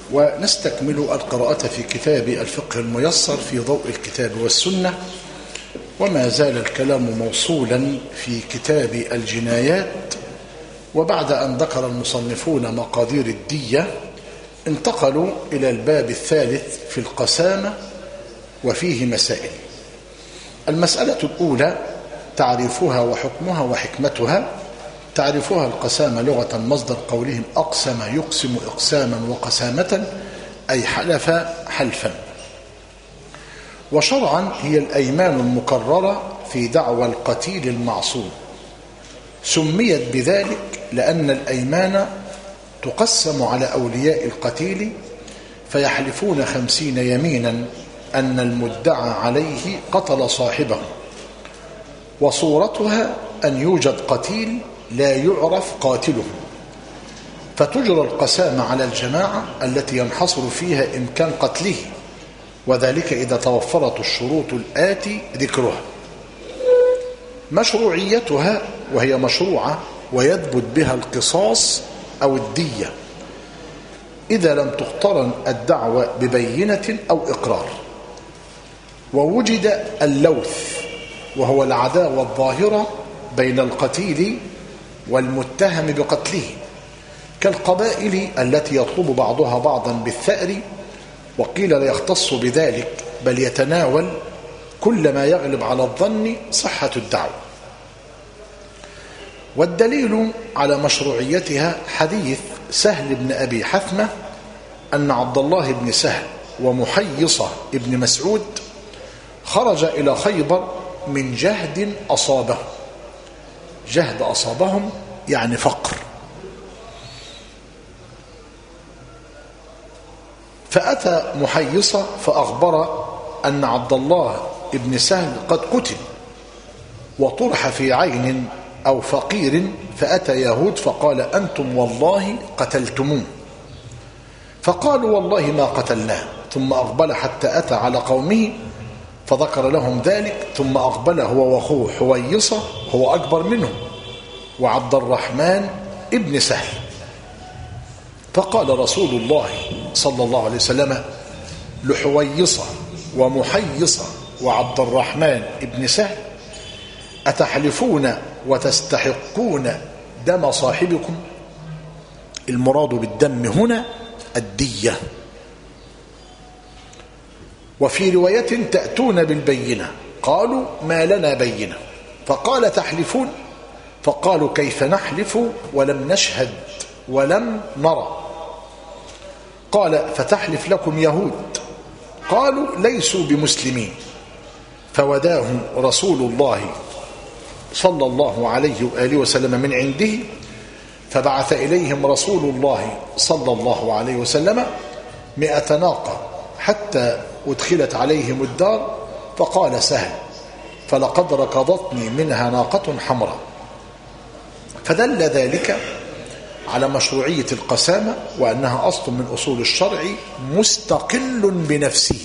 ونستكمل القراءة في كتاب الفقه الميسر في ضوء الكتاب والسنة، وما زال الكلام موصولا في كتاب الجنايات. وبعد أن ذكر المصنفون مقادير الدية انتقلوا إلى الباب الثالث في القسامة، وفيه مسائل. المسألة الأولى تعريفها وحكمها وحكمتها. تعريفها: القسامة لغة مصدر قولهم أقسم يقسم إقساما وقسامة، أي حلف حلفا. وشرعا هي الأيمان المكررة في دعوى القتيل المعصوم. سميت بذلك لأن الأيمان تقسم على أولياء القتيل فيحلفون 50 يمينا أن المدعى عليه قتل صاحبه، وصورتها أن يوجد قتيل لا يعرف قاتله، فتجرى القسامة على الجماعة التي ينحصر فيها إمكان قتله، وذلك إذا توفرت الشروط الآتي ذكرها. مشروعيتها، وهي مشروعة ويثبت بها القصاص أو الدية إذا لم تقترن الدعوة ببينة أو إقرار، ووجد اللوث وهو العداوة الظاهرة بين القتيل والمتهم بقتله، كالقبائل التي يطلب بعضها بعضا بالثأر، وقيل لا يختص بذلك بل يتناول كل ما يغلب على الظن صحة الدعوة. والدليل على مشروعيتها حديث سهل بن أبي حثمة أن عبد الله بن سهل ومحيصة بن مسعود خرج إلى خيبر من جهد أصابه. جهد أصابهم يعني فقر. فأتى محيصة فأخبر أن عبد الله بن سهل قد قتل وطرح في عين أو فقير، فأتى يهود فقال: أنتم والله قتلتموه. فقالوا: والله ما قتلناه. ثم أقبل حتى أتى على قومه فذكر لهم ذلك، ثم أقبل هو وأخوه حويصة، هو أكبر منه، وعبد الرحمن ابن سهل. فقال رسول الله صلى الله عليه وسلم لحويصة ومحيصة وعبد الرحمن ابن سهل: أتحلفون وتستحقون دم صاحبكم؟ المراد بالدم هنا الدية. وفي رواية: تأتون بالبينة. قالوا: ما لنا بينة. فقال: تحلفون؟ فقالوا: كيف نحلف ولم نشهد ولم نرى؟ قال: فتحلف لكم يهود؟ قالوا: ليسوا بمسلمين. فوداهم رسول الله صلى الله عليه وآله وسلم من عنده، فبعث إليهم رسول الله صلى الله عليه وسلم 100 ناقة حتى أدخلت عليهم الدار، فقال سهل: فلقد ركضتني منها ناقة حمراء. فدل ذلك على مشروعية القسامة، وأنها أصل من أصول الشرع مستقل بنفسه.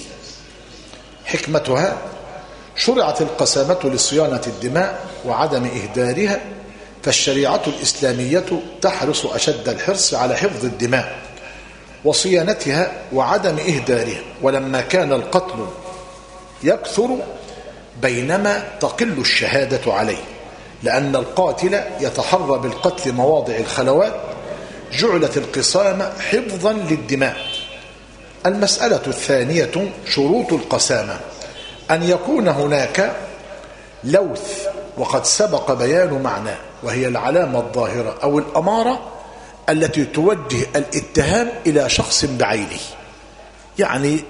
حكمتها: شرعت القسامة لصيانة الدماء وعدم إهدارها، فالشريعة الإسلامية تحرص أشد الحرص على حفظ الدماء وصيانتها وعدم إهدارها. ولما كان القتل يكثر بينما تقل الشهادة عليه، لأن القاتل يتحرى بالقتل مواضع الخلوات، جعلت القسامة حفظا للدماء. المسألة الثانية: شروط القسامة: أن يكون هناك لوث، وقد سبق بيان معناه، وهي العلامة الظاهرة أو الأمارة التي توجه الاتهام إلى شخص بعينه، يعني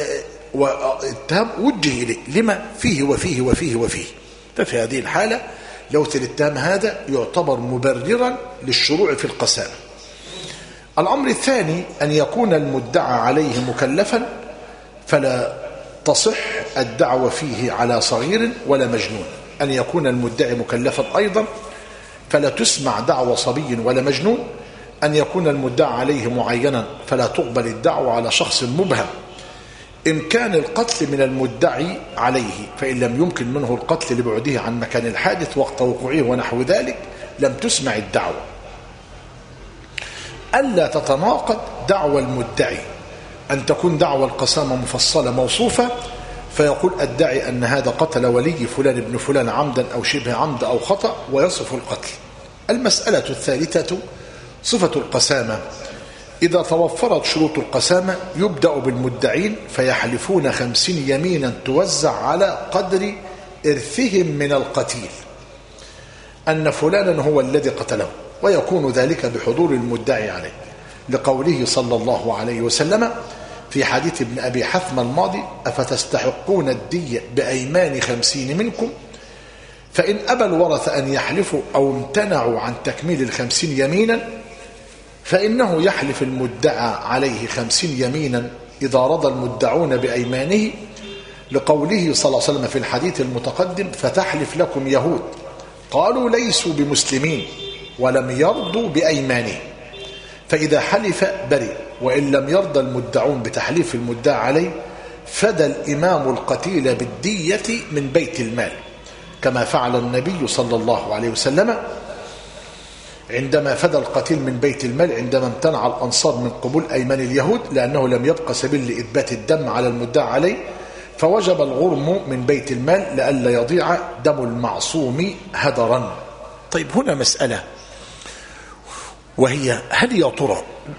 اتهام وجه إليه لما فيه وفيه وفيه وفيه. ففي هذه الحالة لوث الاتهام هذا يعتبر مبررا للشروع في القسامة. الأمر الثاني: أن يكون المدعى عليه مكلفا، فلا تصح الدعوة فيه على صغير ولا مجنون. أن يكون المدعي مكلفا أيضا، فلا تسمع دعوة صبي ولا مجنون. أن يكون المدعى عليه معينا، فلا تقبل الدعوة على شخص مبهم. إمكان القتل من المدعي عليه، فإن لم يمكن منه القتل لبعده عن مكان الحادث وقت وقوعه ونحو ذلك لم تسمع الدعوة. ألا تتناقض دعوى المدعي أن تكون دعوى القسامة مفصلة موصوفة، فيقول أدعي أن هذا قتل ولي فلان ابن فلان عمدا أو شبه عمد أو خطأ ويصف القتل. المسألة الثالثة صفة القسامة. إذا توفرت شروط القسامة يبدأ بالمدعين فيحلفون 50 يمينا توزع على قدر إرثهم من القتيل أن فلانا هو الذي قتله، ويكون ذلك بحضور المدعي عليه، لقوله صلى الله عليه وسلم في حديث ابن أبي حثم الماضي: أفتستحقون الدية بأيمان 50 منكم؟ فإن أبى الورث أن يحلفوا أو امتنعوا عن تكميل 50 يمينا فإنه يحلف المدعى عليه 50 يمينا إذا رضى المدعون بأيمانه، لقوله صلى الله عليه وسلم في الحديث المتقدم: فتحلف لكم يهود قالوا ليسوا بمسلمين ولم يرضوا بأيمانه، فإذا حلف برئ، وإن لم يرضى المدعون بتحليف المدعى عليه فدى الإمام القتيل بالدية من بيت المال، كما فعل النبي صلى الله عليه وسلم عندما فدى القتيل من بيت المال عندما امتنع الأنصار من قبول أيمان اليهود، لأنه لم يبقى سبيل لإثبات الدم على المدعى عليه، فوجب الغرم من بيت المال لئلا يضيع دم المعصوم هدرا. طيب هنا مسألة، وهي هل يا ترى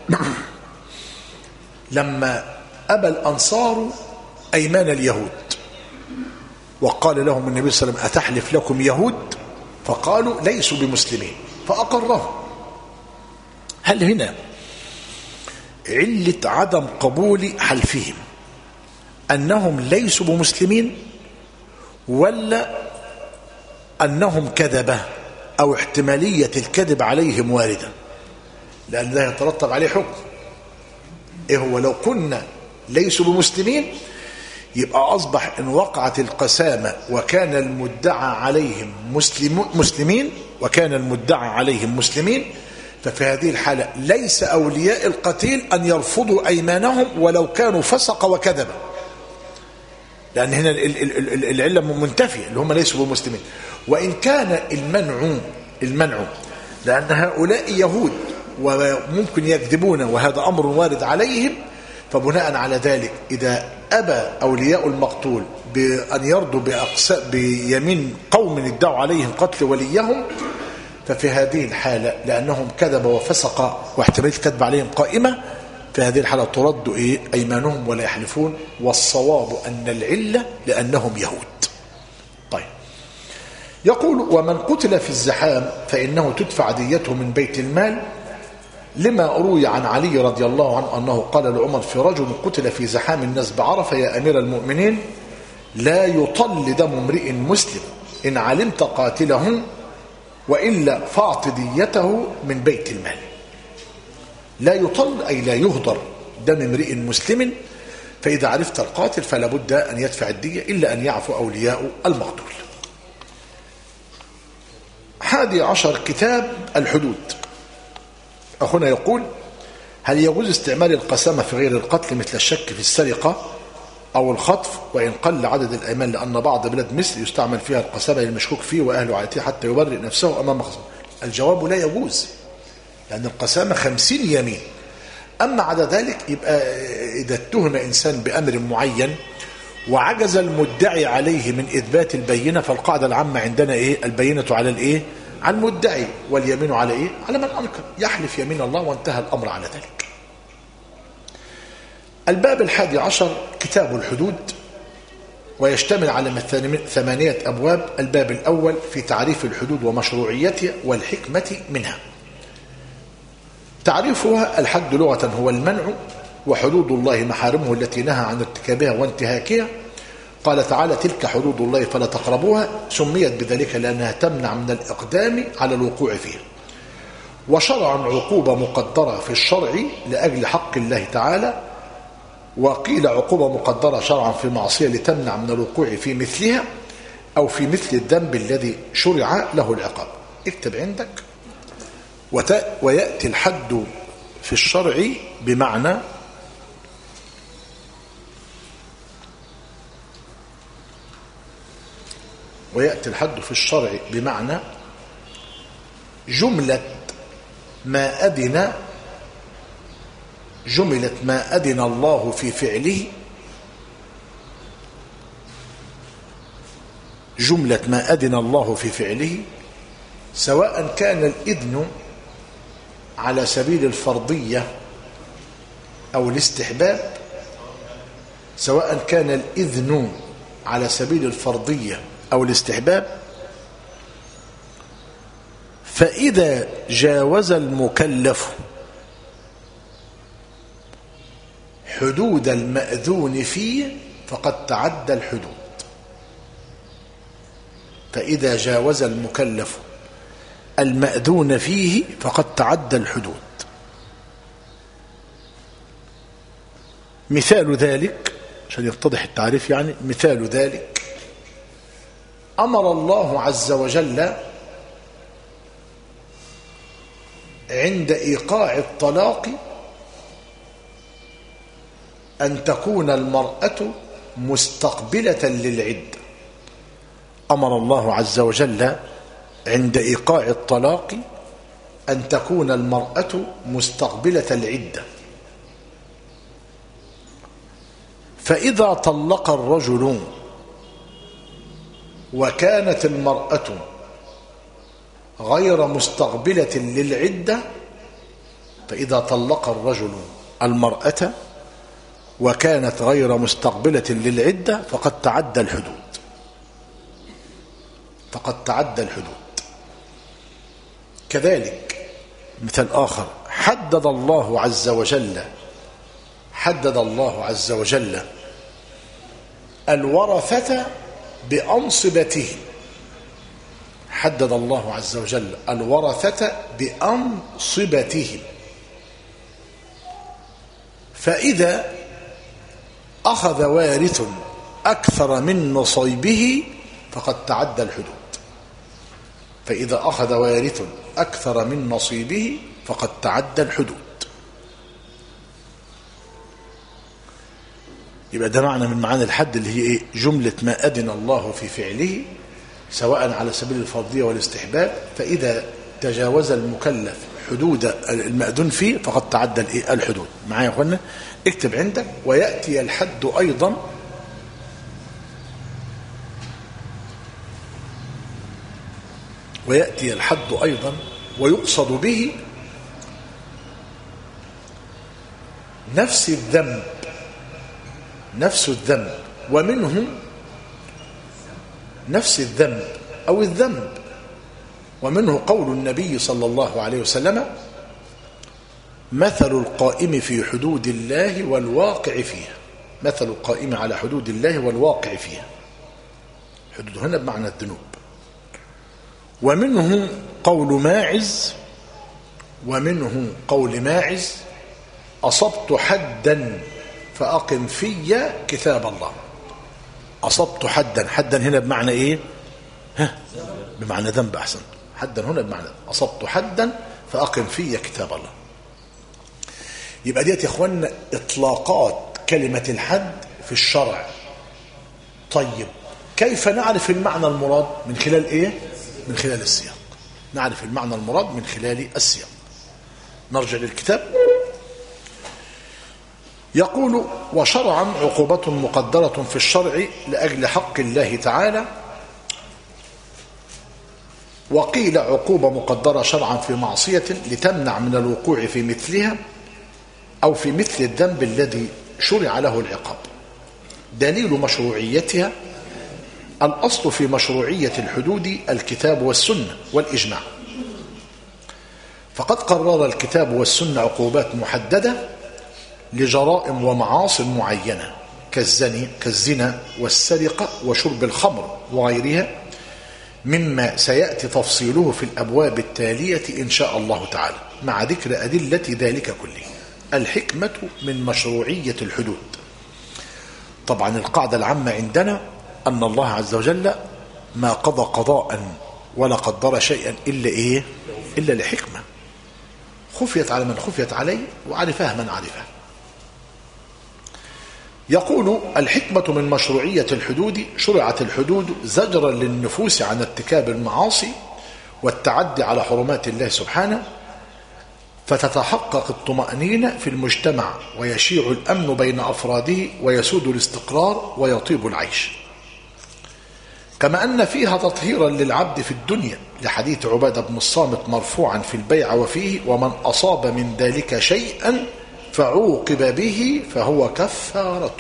لما أبى الأنصار أيمان اليهود وقال لهم النبي صلى الله عليه وسلم: أتحلف لكم يهود؟ فقالوا ليسوا بمسلمين، فأقرهم، هل هنا علة عدم قبول حلفهم أنهم ليسوا بمسلمين، ولا أنهم كذبة أو احتمالية الكذب عليهم واردة؟ لأن ده يترتب عليه حكم. إيه هو؟ لو كنا ليسوا بمسلمين يبقى أصبح إن وقعت القسامة وكان المدعى عليهم مسلمين وكان المدعى عليهم مسلمين، ففي هذه الحالة ليس أولياء القتيل أن يرفضوا أيمانهم ولو كانوا فسق وكذبا، لأن هنا العلة منتفية اللي هم ليسوا بمسلمين. وإن كان المنع لأن هؤلاء يهود وممكن يكذبون وهذا أمر وارد عليهم، فبناء على ذلك إذا أبى أولياء المقتول بأن يرضوا بيمين قوم ادعوا عليهم قتل وليهم، ففي هذه الحالة لأنهم كذب وفسق واحتمال الكذب عليهم قائمة، في هذه الحالة ترد أيمانهم ولا يحلفون، والصواب أن العلة لأنهم يهود. طيب، يقول: ومن قتل في الزحام فإنه تدفع ديته من بيت المال، لما روي عن علي رضي الله عنه أنه قال لعمر في رجل قتل في زحام الناس بعرفة: يا أمير المؤمنين، لا يطل دم امرئ مسلم إن علمت قاتله، وإلا فاعط ديته من بيت المال. لا يطل أي لا يهدر دم امرئ مسلم، فإذا عرفت القاتل فلا بد أن يدفع الدية إلا أن يعفو أولياء المقتول. 11 كتاب الحدود. أخونا يقول: هل يجوز استعمال القسامة في غير القتل مثل الشك في السرقة أو الخطف وإن قل عدد الأيمان، لأن بعض بلاد مصر يستعمل فيها القسامة للمشكوك فيه وأهل عائلته حتى يبرئ نفسه أمام خصمه؟ الجواب: لا يجوز، لأن القسامة 50 يمين. أما عدا ذلك يبقى إذا اتهم إنسان بأمر معين وعجز المدعي عليه من إثبات البينة، فالقاعدة العامة عندنا البينة على على المدعي واليمين على على من أنكر، يحلف يمين الله وانتهى الأمر على ذلك. الباب 11 كتاب الحدود، ويشتمل على 8 أبواب. الباب الأول في تعريف الحدود ومشروعيتها والحكمة منها. تعريفها: الحد لغة هو المنع، وحدود الله محارمه التي نهى عن ارتكابها وانتهاكها. قال تعالى: تلك حدود الله فلا تقربوها، سميت بذلك لأنها تمنع من الإقدام على الوقوع فيها. وشرعا عقوبة مقدرة في الشرع لأجل حق الله تعالى، وقيل عقوبة مقدرة شرعا في معصية لتمنع من الوقوع في مثلها أو في مثل الذنب الذي شرع له العقاب. اكتب عندك: ويأتي الحد في الشرع بمعنى جملة ما أذن جملة ما أذن الله في فعله، جملة ما أذن الله في فعله، سواء كان الإذن على سبيل الفرضية أو الاستحباب، سواء كان الإذن على سبيل الفرضية أو الاستحباب، فإذا جاوز المكلف حدود المأذون فيه فقد تعدى الحدود. فإذا جاوز المكلف المأذون فيه فقد تعدى الحدود. مثال ذلك عشان يتضح التعريف، يعني مثال ذلك أمر الله عز وجل عند إيقاع الطلاق أن تكون المرأة مستقبلة للعدة. أمر الله عز وجل عند إيقاع الطلاق أن تكون المرأة مستقبلة العدة. فإذا طلق الرجل وكانت المرأة غير مستقبلة للعدة، فإذا طلق الرجل المرأة وكانت غير مستقبلة للعدة فقد تعدى الحدود، فقد تعدى الحدود. كذلك مثال آخر، حدد الله عز وجل الورثة بأنصبته، حدد الله عز وجل الورثة بأنصبته. فإذا أخذ وارث أكثر من نصيبه فقد تعدى الحدود. فإذا أخذ وارث أكثر من نصيبه فقد تعدى الحدود. يبقى ده معنى من معاني الحد اللي هي إيه؟ جملة ما أذن الله في فعله سواء على سبيل الفرضية والاستحباب، فإذا تجاوز المكلف حدود المأذون فيه فقد تعدى الحدود. معايا يا أخوانا؟ اكتب عندك ويأتي الحد أيضا ويقصد به نفس الذنب ومنه نفس الذنب أو الذنب، ومنه قول النبي صلى الله عليه وسلم: مثل القائم في حدود الله والواقع فيها. مثل القائم على حدود الله والواقع فيها. حدود هنا بمعنى الذنوب. ومنه قول ماعز: أصبت حدا فأقم في كتاب الله. أصبت حدا هنا بمعنى إيه؟ بمعنى ذنب. أحسن. حدا هنا بمعنى أصبت حدا فأقم في كتاب الله. يبقى ديت يا إخوانا إطلاقات كلمة الحد في الشرع. طيب كيف نعرف المعنى المراد؟ من خلال إيه؟ من خلال السياق. نعرف المعنى المراد من خلال السياق. نرجع للكتاب. يقول: وشرعا عقوبة مقدرة في الشرع لأجل حق الله تعالى. وقيل عقوبة مقدرة شرعا في معصية لتمنع من الوقوع في مثلها أو في مثل الذنب الذي شرع له العقاب. دليل مشروعيتها: الأصل في مشروعية الحدود الكتاب والسنة والإجماع. فقد قرر الكتاب والسنة عقوبات محددة لجرائم ومعاصي معينة كالزنا والسرقة وشرب الخمر وغيرها، مما سيأتي تفصيله في الأبواب التالية إن شاء الله تعالى مع ذكر أدلة ذلك كله. الحكمة من مشروعية الحدود. طبعا القاعدة العامة عندنا أن الله عز وجل ما قضى قضاء ولا قدر شيئا إلا إيه؟ إلا لحكمة خفيت على من خفيت عليه وعرفها من عرفها. يقول: الحكمة من مشروعية الحدود: شرعت الحدود زجرا للنفوس عن ارتكاب المعاصي والتعدي على حرمات الله سبحانه، فتتحقق الطمأنينة في المجتمع ويشيع الأمن بين أفراده ويسود الاستقرار ويطيب العيش. كما أن فيها تطهيرا للعبد في الدنيا لحديث عبادة بن الصامت مرفوعا في البيع وفيه: ومن أصاب من ذلك شيئا فعوقب به فهو كفارته.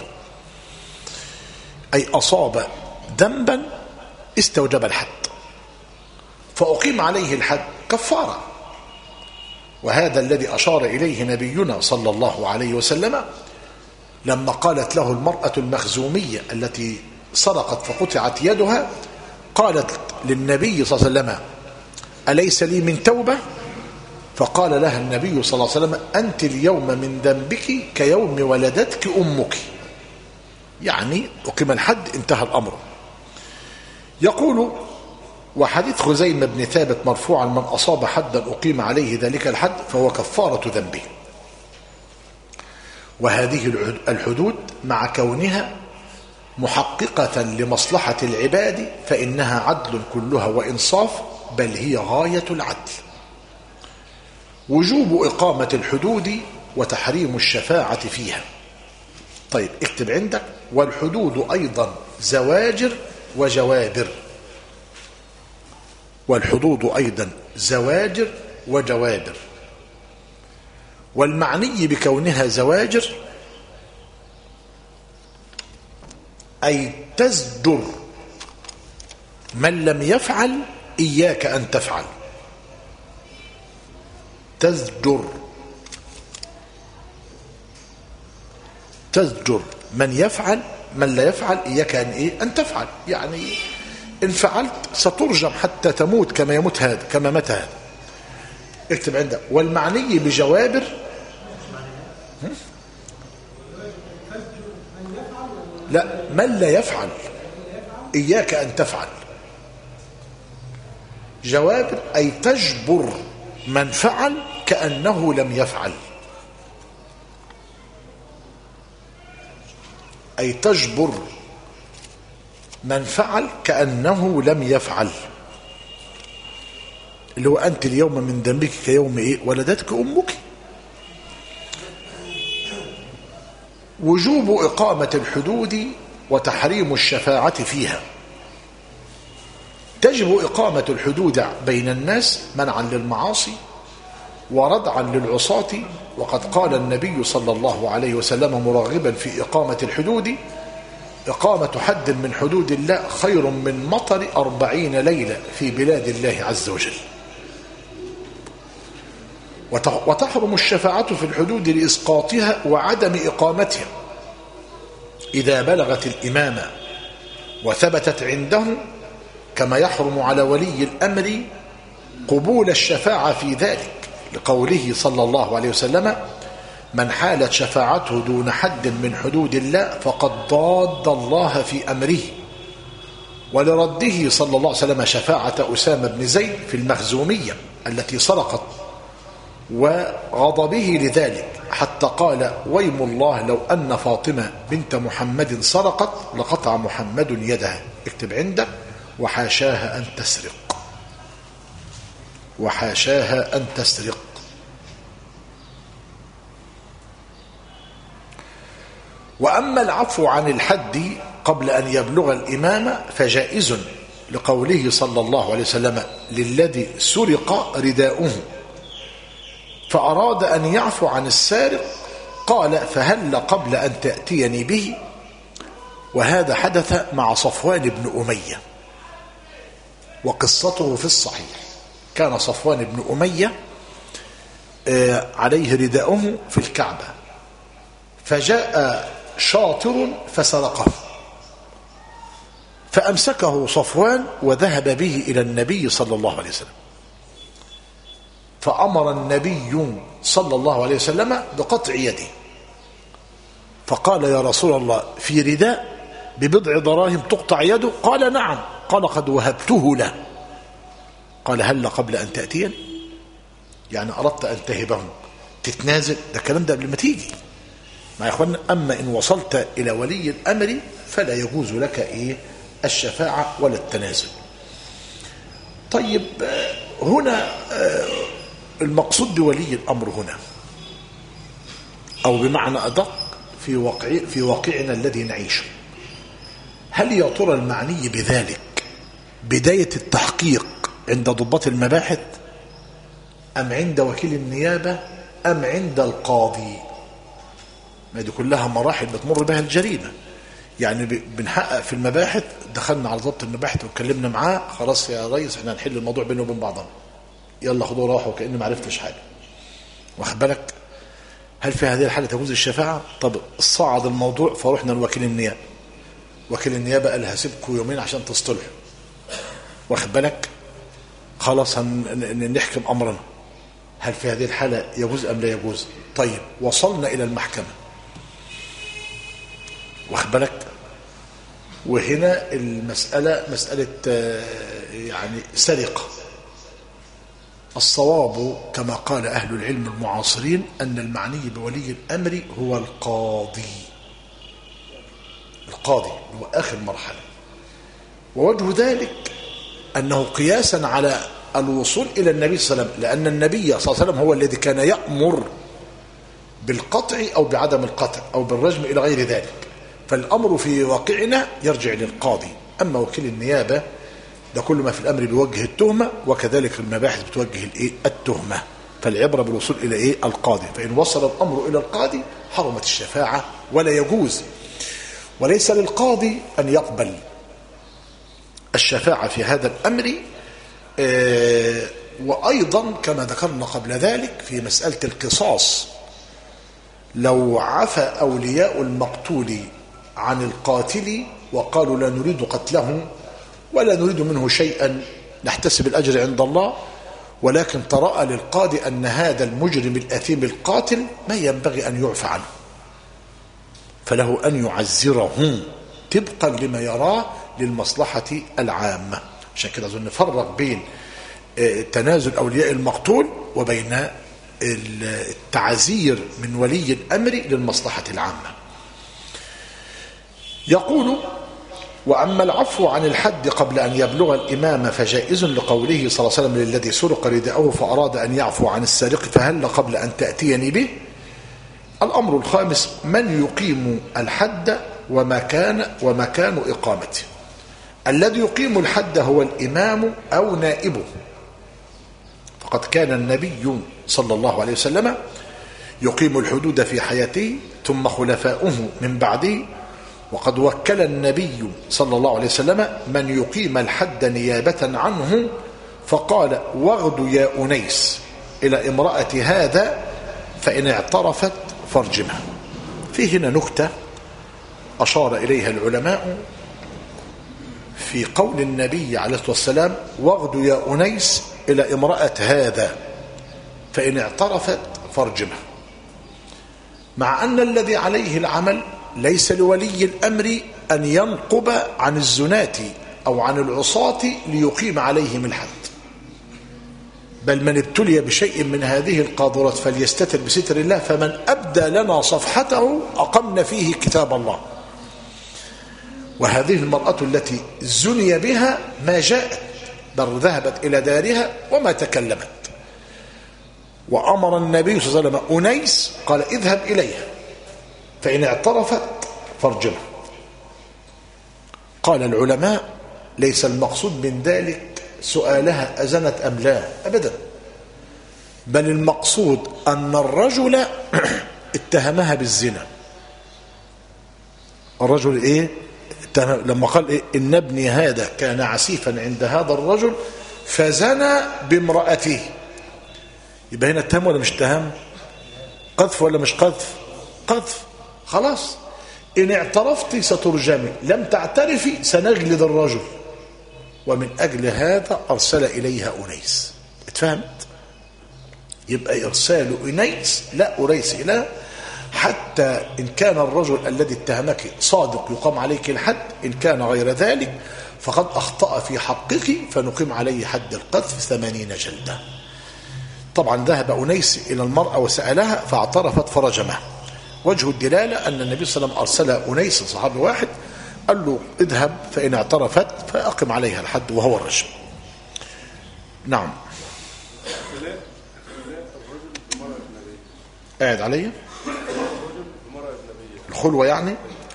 أي أصاب ذنبا استوجب الحد فأقيم عليه الحد كفارة. وهذا الذي أشار إليه نبينا صلى الله عليه وسلم لما قالت له المرأة المخزومية التي سرقت فقطعت يدها، قالت للنبي صلى الله عليه وسلم: أليس لي من توبة؟ فقال لها النبي صلى الله عليه وسلم: أنت اليوم من ذنبك كيوم ولدتك أمك. يعني أقيم الحد، انتهى الأمر. يقول: وحديث خزيمة بن ثابت مرفوعا: من أصاب حدا أقيم عليه ذلك الحد فهو كفارة ذنبه. وهذه الحدود مع كونها محققة لمصلحة العباد فإنها عدل كلها وإنصاف، بل هي غاية العدل. وجوب إقامة الحدود وتحريم الشفاعة فيها. طيب اكتب عندك: والحدود أيضا زواجر وجوابر. والحدود أيضا زواجر وجوابر. والمعني بكونها زواجر أي تزجر من لم يفعل إياك أن تفعل. تزجر من يفعل، من لا يفعل إياك أن تفعل. يعني إن فعلت سترجم حتى تموت كما يموت هذا، كما مات هذا. اكتب عندك: والمعني بجوابر لا، من لا يفعل إياك أن تفعل. جوابر أي تجبر من فعل كأنه لم يفعل. أي تجبر من فعل كأنه لم يفعل، اللي هو أنت اليوم من ذنبك كيوم ولدتك أمك. وجوب إقامة الحدود وتحريم الشفاعة فيها. تجب إقامة الحدود بين الناس منعا للمعاصي وردعا للعصاة. وقد قال النبي صلى الله عليه وسلم مرغبا في إقامة الحدود: إقامة حد من حدود الله خير من مطر 40 ليلة في بلاد الله عز وجل. وتحرم الشفاعة في الحدود لإسقاطها وعدم إقامتها إذا بلغت الإمامة وثبتت عنده، كما يحرم على ولي الأمر قبول الشفاعة في ذلك، لقوله صلى الله عليه وسلم: من حالت شفاعته دون حد من حدود الله فقد ضاد الله في أمره. ولرده صلى الله عليه وسلم شفاعة أسامة بن زيد في المخزومية التي سرقت وغضبه لذلك، حتى قال: ويم الله لو أن فاطمة بنت محمد سرقت لقطع محمد يدها. اكتب عندك: وحاشاها أن تسرق. وحاشاها أن تسرق. وأما العفو عن الحد قبل أن يبلغ الإمامة فجائز، لقوله صلى الله عليه وسلم: للذي سرق رداؤه فأراد أن يعفو عن السارق قال: فهل قبل أن تأتيني به؟ وهذا حدث مع صفوان بن أمية، وقصته في الصحيح. كان صفوان بن أمية عليه رداؤه في الكعبة، فجاء شاطر فسرقه، فأمسكه صفوان وذهب به إلى النبي صلى الله عليه وسلم، فأمر النبي صلى الله عليه وسلم بقطع يده، فقال: يا رسول الله، في رداء ببضع دراهم تقطع يده؟ قال: نعم. قال: قد وهبته له. قال: هل قبل أن تأتين؟ يعني أردت أن تهبه، تتنازل. ده الكلام ده قبل ما تيجي مع إخواننا. أما إن وصلت إلى ولي الأمر فلا يجوز لك الشفاعة ولا التنازل. طيب، هنا المقصود بولي الأمر هنا، أو بمعنى أدق في واقعنا الذي نعيشه، هل يا ترى المعني بذلك بداية التحقيق عند ضباط المباحث، أم عند وكيل النيابة، أم عند القاضي؟ ما دي كلها مراحل بتمر بها الجريمة. يعني بنحقق في المباحث، دخلنا على ضبط المباحث واتكلمنا معاه، خلاص يا ريس احنا هنحل الموضوع بينه وبين بعضنا، يلا خدوه روحوا كأني ما عرفتش حاجة. واخد بالك؟ هل في هذه الحالة تجوز الشفاعة؟ طب صعد الموضوع فروحنا لوكيل النيابة، وكيل النيابة قال هسيبكم يومين عشان تصطلحوا. واخد بالك؟ خلاص نحكم أمرنا. هل في هذه الحالة يجوز أم لا يجوز؟ طيب وصلنا إلى المحكمة، واخد بالك؟ وهنا المسألة مسألة يعني سرقة. الصواب كما قال أهل العلم المعاصرين أن المعني بولي الأمر هو القاضي هو آخر مرحلة. ووجه ذلك أنه قياسا على الوصول إلى النبي صلى الله عليه وسلم، لأن النبي صلى الله عليه وسلم هو الذي كان يأمر بالقطع أو بعدم القطع أو بالرجم إلى غير ذلك، فالأمر في واقعنا يرجع للقاضي. أما وكيل النيابة ده كل ما في الأمر بيوجه التهمة، وكذلك المباحث بتوجه التهمة، فالعبرة بالوصول إلى القاضي. فإن وصل الأمر إلى القاضي حرمت الشفاعة ولا يجوز، وليس للقاضي أن يقبل الشفاعة في هذا الأمر. وأيضا كما ذكرنا قبل ذلك في مسألة القصاص، لو عفى أولياء المقتول عن القاتل وقالوا لا نريد قتله ولا نريد منه شيئا نحتسب الأجر عند الله، ولكن ترأى للقاضي أن هذا المجرم الأثيم القاتل ما ينبغي أن يعفى عنه، فله أن يعزره طبقا لما يراه للمصلحة العامة. عشان كده أظن نفرق بين تنازل أولياء المقتول وبين التعزير من ولي الأمر للمصلحة العامة. يقول: وأما العفو عن الحد قبل أن يبلغ الإمام فجائز لقوله صلى الله عليه وسلم للذي سرق رداءه فأراد أن يعفو عن السارق فهل قبل أن تأتيني به. الأمر الخامس: من يقيم الحد ومكان إقامته. الذي يقيم الحد هو الإمام أو نائبه، فقد كان النبي صلى الله عليه وسلم يقيم الحدود في حياته ثم خلفاؤه من بعده، وقد وكل النبي صلى الله عليه وسلم من يقيم الحد نيابة عنه، فقال: واغد يا أنيس إلى امرأة هذا فإن اعترفت فارجمها. في هنا نكتة أشار إليها العلماء في قول النبي عليه الصلاة والسلام: واغد يا أنيس إلى امرأة هذا فإن اعترفت فارجمها، مع أن الذي عليه العمل ليس لولي الأمر أن ينقب عن الزناة أو عن العصاة ليقيم عليهم الحد، بل من ابتلي بشيء من هذه القاذورات فليستتر بستر الله، فمن أبدى لنا صفحته أقمنا فيه كتاب الله. وهذه المرأة التي زني بها ما جاءت، بل ذهبت إلى دارها وما تكلمت، وأمر النبي صلى الله عليه وسلم أنيس قال: اذهب إليها فإن اعترفت فارجمها. قال العلماء: ليس المقصود من ذلك سؤالها أزنت أم لا، أبدا، بل المقصود أن الرجل اتهمها بالزنا. الرجل لما قال إن ابني هذا كان عسيفا عند هذا الرجل فزنى بامرأته، يبقى هنا اتهم ولا مش اتهم؟ قذف ولا مش قذف؟ قذف. خلاص، إن اعترفتي سترجمي، لم تعترفي سنجلد الرجل. ومن أجل هذا أرسل إليها أنيس. اتفهمت؟ يبقى إرسال أنيس لا أريس إلى، حتى إن كان الرجل الذي اتهمك صادق يقام عليك الحد، إن كان غير ذلك فقد أخطأ في حقك فنقيم عليه حد القذف 80 جلدة. طبعا ذهب أنيس إلى المرأة وسألها فاعترفت فرجمها. وجه الدلالة أن النبي صلى الله عليه وسلم أرسل أنيس صحابي واحد قال له: اذهب فإن اعترفت فأقم عليها الحد وهو الرجم. نعم. قاعد عليا الخلوة يعني.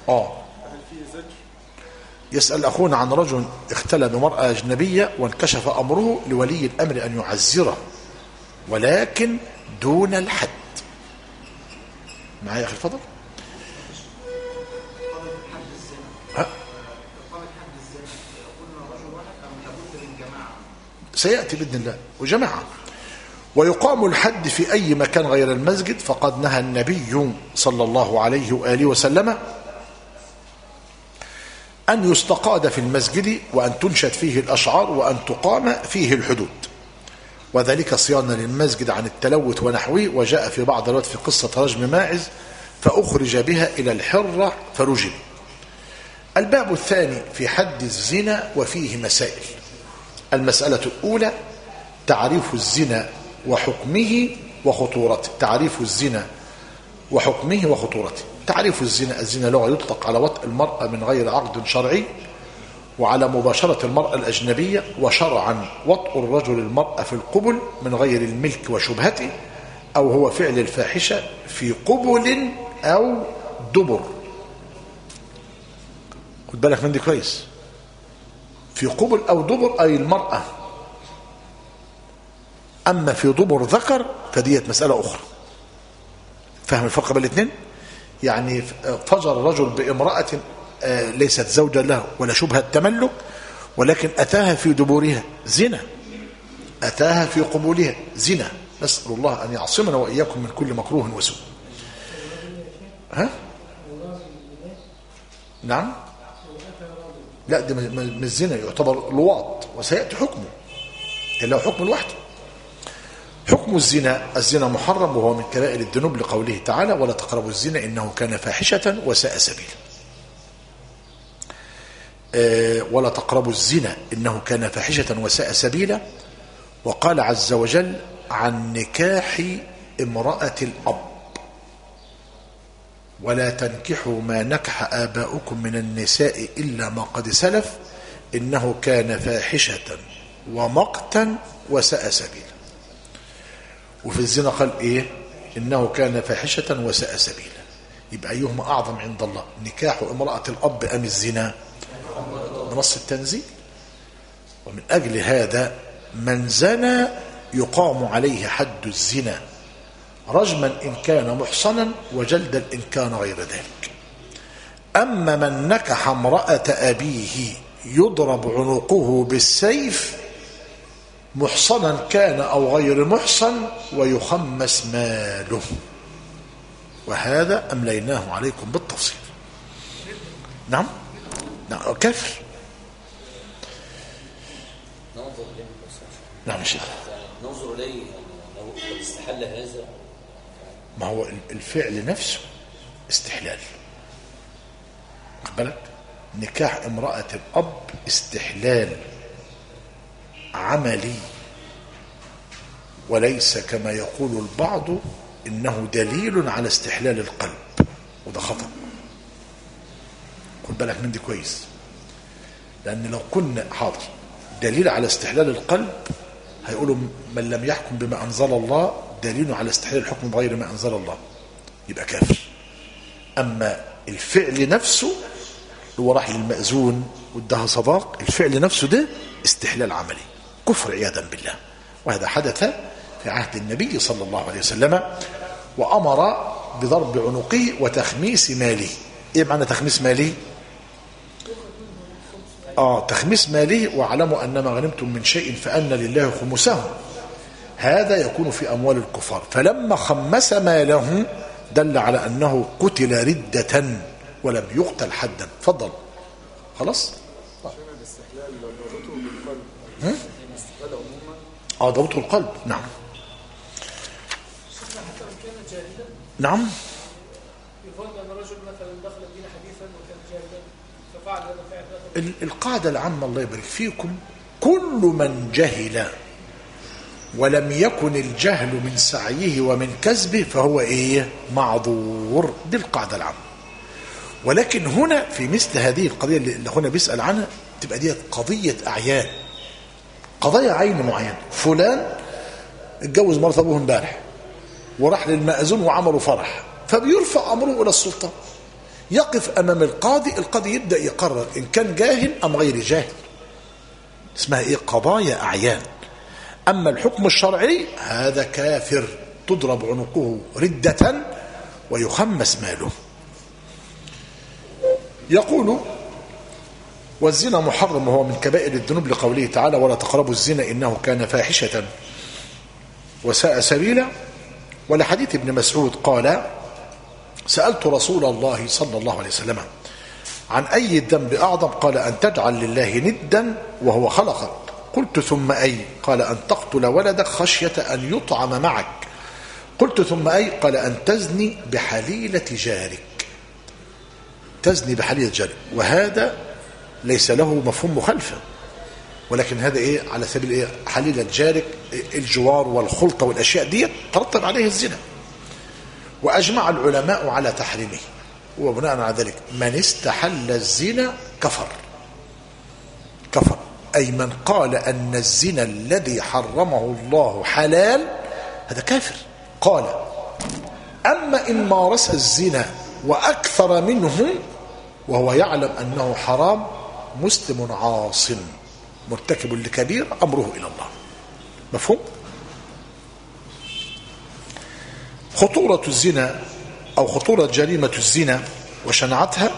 يسأل أخونا عن رجل اختلى بمرأة أجنبية وانكشف أمره لولي الأمر أن يعزره ولكن دون الحد. معايا يا أخي الفضل؟ سيأتي بإذن الله وجماعة. ويقام الحد في أي مكان غير المسجد، فقد نهى النبي صلى الله عليه وآله وسلم أن يستقاد في المسجد وأن تنشد فيه الأشعار وأن تقام فيه الحدود، وذلك صيانة للمسجد عن التلوث ونحوه. وجاء في بعض الوقت في قصة رجم ماعز فأخرج بها إلى الحرة فرجم. الباب الثاني في حد الزنا وفيه مسائل. المسألة الأولى تعريف الزنا وحكمه وخطورته. تعريف الزنا وحكمه وخطورته. تعريف الزنا: الزنا لغة يطلق على وطء المرأة من غير عقد شرعي وعلى مباشرة المرأة الأجنبية، وشرعا وطء الرجل المرأة في القبل من غير الملك وشبهته، أو هو فعل الفاحشة في قبل أو دبر. خد بالك من دي كويس، في قبل أو دبر أي المرأة، أما في دبر ذكر فديت مسألة أخرى. فهم الفرق بين الاثنين؟ يعني فجر الرجل بامرأة ليست زوجا له ولا شبهة تملك، ولكن أتاها في دبورها زنا، أتاها في قبولها زنا. نسأل الله أن يعصمنا وإياكم من كل مكروه وسوء. ها؟ نعم؟ لا، ده من الزنا يعتبر لواط وسيأتي حكمه، إلا حكم لوحده. حكم الزنا: الزنا محرم وهو من كبائر الذنوب لقوله تعالى: ولا تقربوا الزنا إنه كان فاحشة وساء سبيلا. ولا تقربوا الزنا إنه كان فاحشة وساء سبيلا. وقال عز وجل عن نكاح امرأة الأب: ولا تنكحوا ما نكح آباؤكم من النساء إلا ما قد سلف إنه كان فاحشة ومقتا وساء سبيلا. وفي الزنا قال إيه؟ إنه كان فاحشة وساء سبيلا. يبقى أيهما أعظم عند الله، نكاح امرأة الأب أم الزنا؟ بنص التنزيل. ومن أجل هذا من زنى يقام عليه حد الزنا رجما إن كان محصنا وجلدا إن كان غير ذلك. أما من نكح امرأة أبيه يضرب عنقه بالسيف محصنا كان أو غير محصن ويخمس ماله. وهذا أمليناه عليكم بالتفصيل. نعم كافر. نعم يا شيخ. ننظر إليه لو استحل هذا، ما هو الفعل نفسه استحلال. خد بالك، نكاح امرأة الأب استحلال عملي، وليس كما يقول البعض إنه دليل على استحلال القلب، وده خطأ. خد بالك من دي كويس، لأن لو كنا حاضر دليل على استحلال القلب هيقولوا من لم يحكم بما أنزل الله دليل على استحلال الحكم بغير ما أنزل الله، يبقى كافر. أما الفعل نفسه هو راح للمأذون وادها صداق، الفعل نفسه ده استحلال عملي كفر عياذا بالله. وهذا حدث في عهد النبي صلى الله عليه وسلم، وأمر بضرب عنقه وتخميس ماله. إيه معنى تخميس ماله؟ تخميس ماله. واعلموا أن ما غنمتم من شيء فأن لله خمسه، هذا يكون في أموال الكفار. فلما خمس ماله دل على أنه قتل ردة ولم يقتل حدا. تفضل. خلاص. ضبط القلب. نعم. نعم. القاعدة العامة الله يبارك فيكم: كل من جهل ولم يكن الجهل من سعيه ومن كسبه فهو ايه؟ معذور. دي القاعدة العامة. ولكن هنا في مثل هذه القضية اللي هنا بيسأل عنها تبقى دي قضية أعيان، قضايا عين معينة. فلان اتجوز مرات أبوه امبارح وراح للمأذون وعملوا فرح، فبيرفع أمره إلى السلطان، يقف أمام القاضي يبدأ يقرر إن كان جاهل أم غير جاهل. اسمها إيه؟ قضايا أعيان. أما الحكم الشرعي هذا كافر تضرب عنقه ردة ويخمس ماله. يقول والزنا محرم وهو من كبائر الذنوب لقوله تعالى ولا تقربوا الزنا إنه كان فاحشة وساء سبيلا. ولحديث ابن مسعود قال سألت رسول الله صلى الله عليه وسلم عن أي الذنب أعظم؟ قال أن تجعل لله ندا وهو خلقك. قلت ثم أي؟ قال أن تقتل ولدك خشية أن يطعم معك. قلت ثم أي؟ قال أن تزني بحليلة جارك. تزني بحليلة جارك، وهذا ليس له مفهوم مخالفة، ولكن هذا إيه؟ على سبيل إيه؟ حليلة جارك، الجوار والخلطة والأشياء دي ترتب عليه الزنا. وأجمع العلماء على تحريمه، وبناء على ذلك من استحل الزنا كفر. أي من قال أن الزنا الذي حرمه الله حلال هذا كافر. قال أما إن مارس الزنا وأكثر منه وهو يعلم أنه حرام مسلم عاص مرتكب لكبير أمره إلى الله. مفهوم؟ خطورة الزنا أو خطورة جريمة الزنا وشنعتها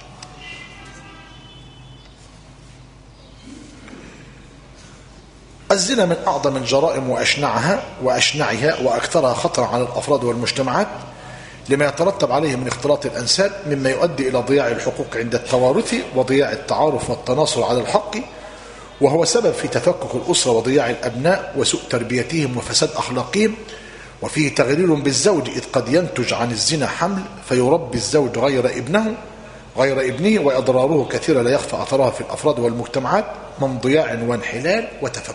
الزنا من أعظم الجرائم وأشنعها وأكثرها خطرا على الأفراد والمجتمعات لما يترتب عليه من اختلاط الأنساب مما يؤدي إلى ضياع الحقوق عند التوارث وضياع التعارف والتناصر على الحق، وهو سبب في تفكك الأسرة وضياع الأبناء وسوء تربيتهم وفساد أخلاقهم. وفيه تغرير بالزوج إذ قد ينتج عن الزنا حمل فيربي الزوج غير ابنه وإضراره كثيرا لا يخفى أثرها في الأفراد والمجتمعات من ضياع وانحلال وتفكك.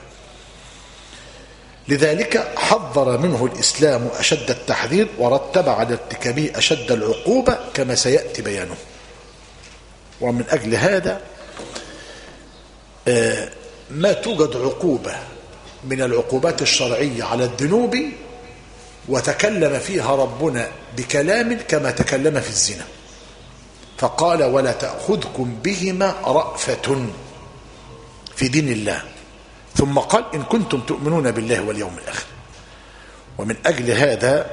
لذلك حذر منه الإسلام أشد التحذير ورتب على ارتكابه أشد العقوبة كما سيأتي بيانه. ومن أجل هذا ما توجد عقوبة من العقوبات الشرعية على الذنوب وتكلم فيها ربنا بكلام كما تكلم في الزنا، فقال ولا تأخذكم بهما رأفة في دين الله، ثم قال إن كنتم تؤمنون بالله واليوم الآخر. ومن أجل هذا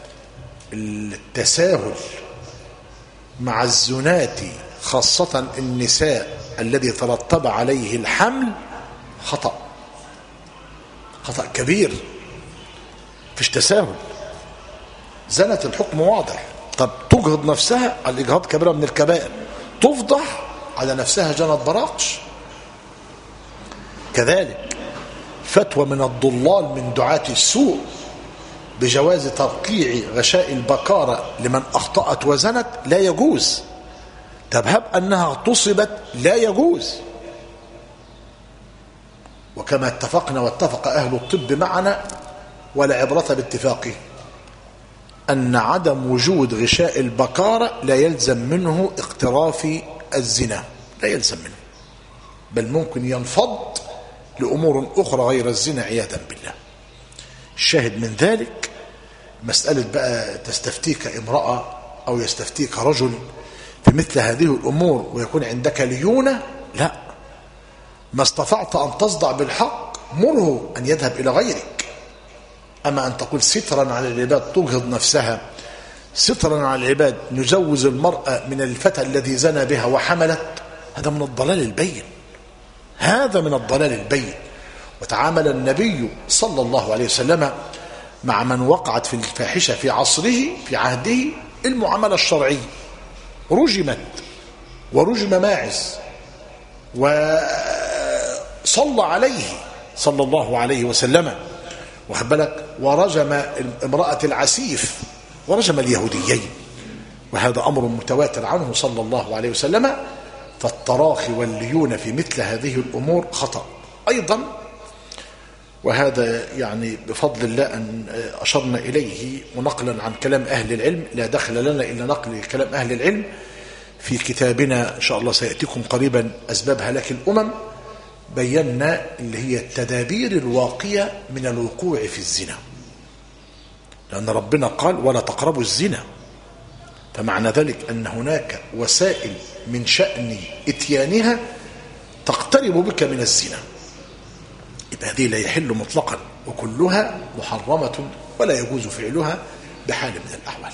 التساهل مع الزنات خاصة النساء الذي ترتب عليه الحمل خطأ كبير، فيش تساهل. زنت الحكم واضح، طب تجهض نفسها على الإجهاض كبيرة من الكبائر، تفضح على نفسها جنت براقش. كذلك فتوى من الضلال من دعاة السوء بجواز ترقيع غشاء البكارة لمن أخطأت وزنت لا يجوز. تبهب أنها اغتصبت لا يجوز. وكما اتفقنا واتفق أهل الطب معنا ولا عبرة باتفاقه أن عدم وجود غشاء البكارة لا يلزم منه اقتراف الزنا، لا يلزم منه، بل ممكن ينفض لأمور أخرى غير الزنا عياذا بالله. الشاهد من ذلك مسألة بقى تستفتيك امرأة أو يستفتيك رجل في مثل هذه الأمور ويكون عندك ليونة، لا، ما استطعت أن تصدع بالحق مره أن يذهب إلى غيرك. أما أن تقول سترا على العباد تجهض نفسها، سترا على العباد نجوز المرأة من الفتى الذي زنى بها وحملت، هذا من الضلال البين، هذا من الضلال البين. وتعامل النبي صلى الله عليه وسلم مع من وقعت في الفاحشة في عصره في عهده المعاملة الشرعية، رجمت ورجم ماعز وصلى عليه صلى الله عليه وسلم، واخد بالك، ورجم امرأة العسيف ورجم اليهوديين، وهذا أمر متواتر عنه صلى الله عليه وسلم. فالتراخي والليون في مثل هذه الأمور خطأ أيضا. وهذا يعني بفضل الله أن أشرنا إليه ونقلا عن كلام أهل العلم، لا دخل لنا إلا نقل كلام أهل العلم في كتابنا إن شاء الله سيأتيكم قريبا أسباب هلاك الأمم. بينا اللي هي التدابير الواقية من الوقوع في الزنا، لأن ربنا قال ولا تقربوا الزنا، فمعنى ذلك أن هناك وسائل من شأن إتيانها تقترب بك من الزنا، يبقى هذه لا يحل مطلقا، وكلها محرمة ولا يجوز فعلها بحال من الأحوال.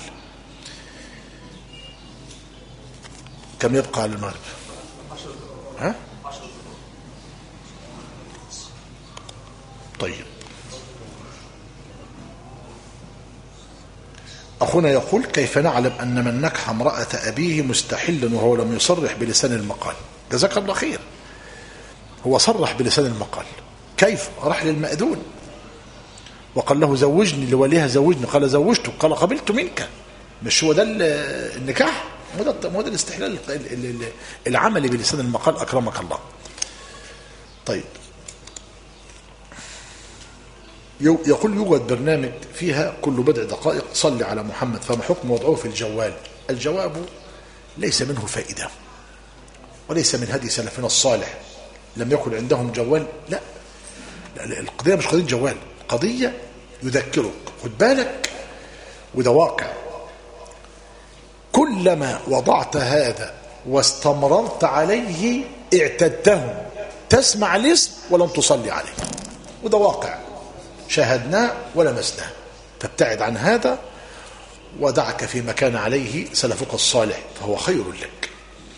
كم يبقى على المغرب؟ ها؟ طيب، أخونا يقول كيف نعلم أن من نكح امرأة أبيه مستحل وهو لم يصرح بلسان المقال؟ جزاك الله خير، هو صرح بلسان المقال. كيف؟ راح للمأذون وقال له زوجني، لوليها زوجني، قال زوجتك، قال قبلت منك. مش هو ده النكاح؟ مو ده الاستحلال العملي بلسان المقال، أكرمك الله. طيب، يقول يوجد برنامج فيها كل بضع دقائق صلي على محمد، فما حكم وضعه في الجوال؟ الجواب ليس منه فائدة وليس من هدي سلفنا الصالح. لم يكن عندهم جوال، لا القضية مش قضية جوال، قضية يذكرك، خد بالك، وده واقع. كلما وضعت هذا واستمررت عليه اعتدته، تسمع الاسم ولم تصلي عليه، وده واقع شاهدناه ولمسناه. فابتعد عن هذا ودعك فيما كان عليه سلفك الصالح فهو خير لك.